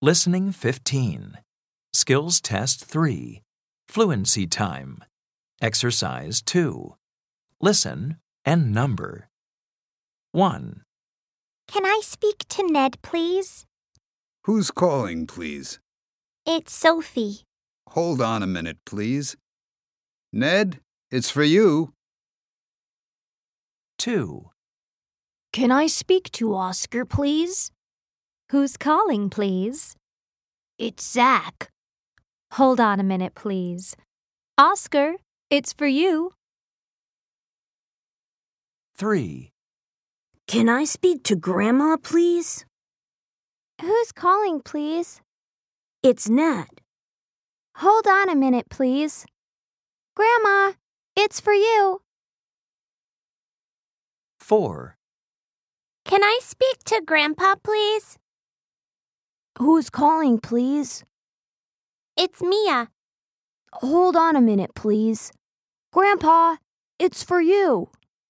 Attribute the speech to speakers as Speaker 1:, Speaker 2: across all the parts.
Speaker 1: Listening 15. Skills Test 3. Fluency Time. Exercise 2. Listen and number. 1,
Speaker 2: Can I speak to Ned, please?
Speaker 3: Who's calling, please?
Speaker 2: It's Sophie.
Speaker 3: Hold on a minute, please. Ned, it's for you.
Speaker 1: 2,
Speaker 4: Can I speak to Oscar, please?
Speaker 2: Who's calling, please?
Speaker 4: It's Zach.
Speaker 2: Hold on a minute, please. Oscar, it's for you.
Speaker 1: 3,
Speaker 4: Can I speak to Grandma, please?
Speaker 2: Who's calling, please?
Speaker 4: It's Nat.
Speaker 2: Hold on a minute, please. Grandma, it's for you.
Speaker 1: 4,
Speaker 2: Can I speak to Grandpa, please?
Speaker 4: Who's calling, please?
Speaker 2: It's Mia.
Speaker 4: Hold on a minute, please. Grandpa, it's for you.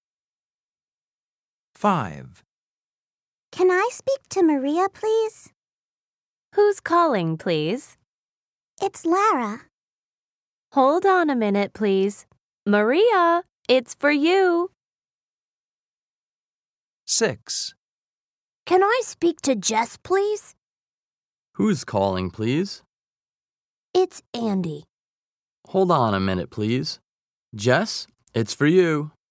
Speaker 1: 5,
Speaker 2: Can I speak to Maria, please?
Speaker 5: Who's calling, please?
Speaker 2: It's Lara.
Speaker 5: Hold on a minute, please. Maria, it's for you.
Speaker 1: 6,
Speaker 4: Can I speak to Jess, please?
Speaker 6: Who's calling, please?
Speaker 4: It's Andy.
Speaker 6: Hold on a minute, please. Jess, it's for you.